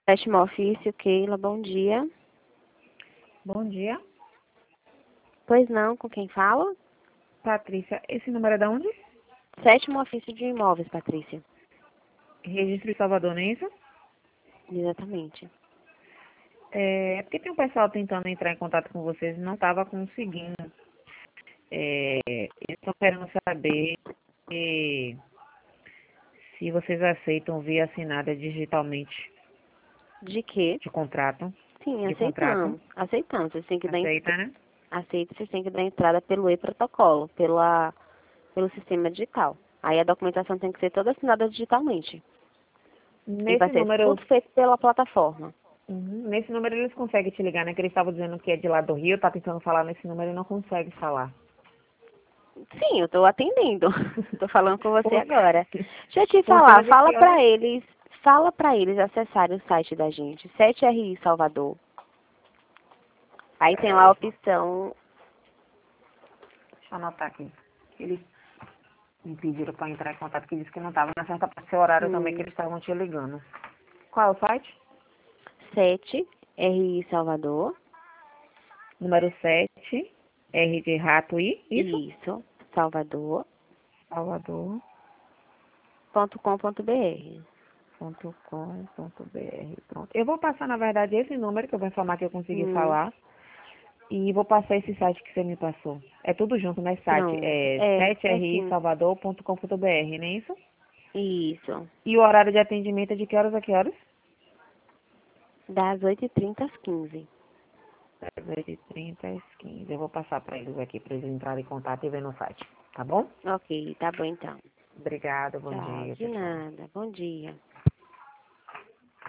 Sétimo ofício, Keila, bom dia. Bom dia. Pois não, com quem fala? Patrícia, esse número é de onde? Sétimo ofício de imóveis, Patrícia. Registro de Salvador, não é isso? Exatamente. É porque tem um pessoal tentando entrar em contato com vocês e não estava conseguindo. Eles estão querendo saber se vocês aceitam via assinada digitalmente De quê? de contrato. Sim, De contrato. aceitamos. Aceitamos. Vocês têm que dar Aceita, né? aceita, vocês têm que dar entrada pelo e-protocolo, pelo sistema digital. Aí a documentação tem que ser toda assinada digitalmente. E vai Nesse ser número, tudo feito pela plataforma. nesse número eles conseguem te ligar, né? Que eles estavam dizendo que é de lá do Rio, tá tentando falar nesse número e não consegue falar. Sim, eu estou atendendo. Estou falando com você Por, agora. Deixa eu te por falar, cima de que hora? fala para eles acessarem o site da gente, 7RI Salvador. Aí tem lá a Peraí, opção, deixa eu anotar aqui. Eles me pediram para entrar em contato, que disse que não estava na certa para seu horário também, que eles estavam te ligando. Qual é o site? 7RI Salvador. Número 7 R de rato I, isso? Isso, salvador.com.br. Salvador.com.br. Pronto. Eu vou passar, na verdade, esse número que eu vou informar que eu consegui Hum, falar. E vou passar esse site que você me passou. É tudo junto, né? Site pronto. é É sim. 7risalvador.com.br, não é isso? Isso. E o horário de atendimento é de que horas a que horas? Das 8h30 às 15h. Das 8h30 às 15. Eu vou passar para eles aqui, para eles entrarem em contato e ver no site. Tá bom? Ok, tá bom então. Obrigada, bom Tchau, dia, de tchau, tchau. nada. Bom dia.